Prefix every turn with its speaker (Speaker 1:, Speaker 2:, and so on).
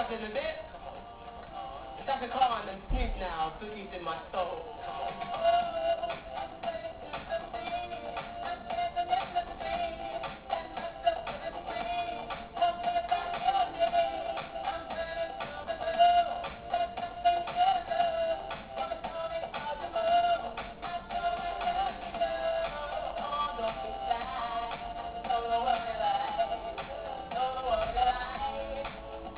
Speaker 1: up in a bit. Shaka Khan and Snoop now, Boogie's in my soul.